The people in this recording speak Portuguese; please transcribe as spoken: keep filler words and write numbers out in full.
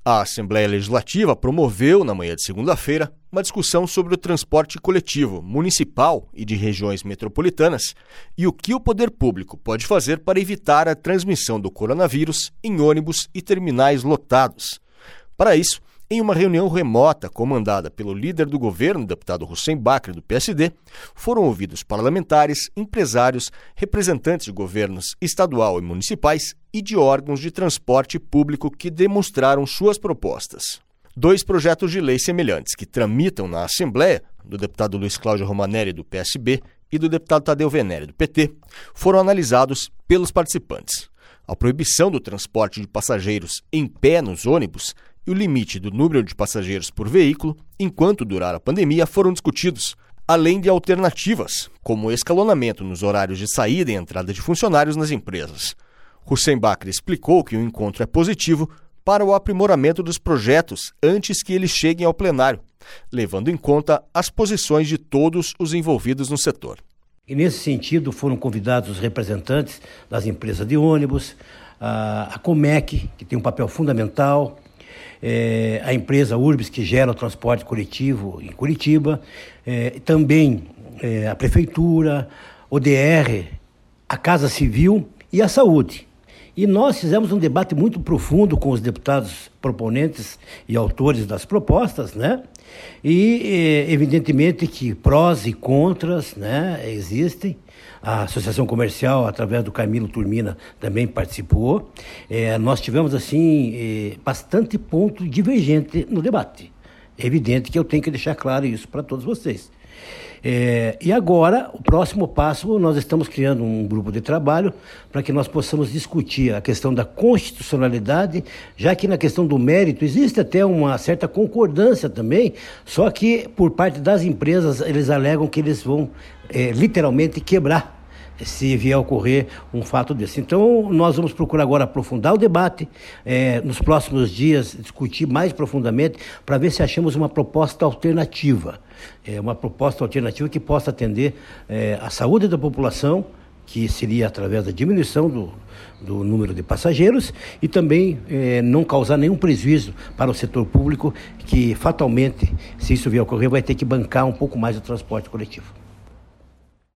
A Assembleia Legislativa promoveu, na manhã de segunda-feira, uma discussão sobre o transporte coletivo municipal e de regiões metropolitanas e o que o poder público pode fazer para evitar a transmissão do coronavírus em ônibus e terminais lotados. Para isso, em uma reunião remota comandada pelo líder do governo, deputado Hussein Bakri, do P S D, foram ouvidos parlamentares, empresários, representantes de governos estadual e municipais e de órgãos de transporte público que demonstraram suas propostas. Dois projetos de lei semelhantes que tramitam na Assembleia, do deputado Luiz Cláudio Romanelli, do P S B, e do deputado Tadeu Venere, do P T, foram analisados pelos participantes. A proibição do transporte de passageiros em pé nos ônibus e o limite do número de passageiros por veículo, enquanto durar a pandemia, foram discutidos, além de alternativas, como o escalonamento nos horários de saída e entrada de funcionários nas empresas. Hussein Bakri explicou que o encontro é positivo para o aprimoramento dos projetos antes que eles cheguem ao plenário, levando em conta as posições de todos os envolvidos no setor. E nesse sentido foram convidados os representantes das empresas de ônibus, a Comec, que tem um papel fundamental, É, a empresa Urbis, que gera o transporte coletivo em Curitiba, é, também é, a Prefeitura, o D R, a Casa Civil e a Saúde. E nós fizemos um debate muito profundo com os deputados proponentes e autores das propostas, né? E é, evidentemente que prós e contras, né, existem. A Associação Comercial, através do Camilo Turmina, também participou. É, nós tivemos, assim, é, bastante ponto divergente no debate. É evidente que eu tenho que deixar claro isso para todos vocês. É, e agora, o próximo passo, nós estamos criando um grupo de trabalho para que nós possamos discutir a questão da constitucionalidade, já que na questão do mérito existe até uma certa concordância também, só que por parte das empresas eles alegam que eles vão é, literalmente quebrar se vier a ocorrer um fato desse. Então, nós vamos procurar agora aprofundar o debate, é, nos próximos dias discutir mais profundamente para ver se achamos uma proposta alternativa, é, uma proposta alternativa que possa atender é, a saúde da população, que seria através da diminuição do, do número de passageiros e também é, não causar nenhum prejuízo para o setor público, que fatalmente, se isso vier a ocorrer, vai ter que bancar um pouco mais o transporte coletivo.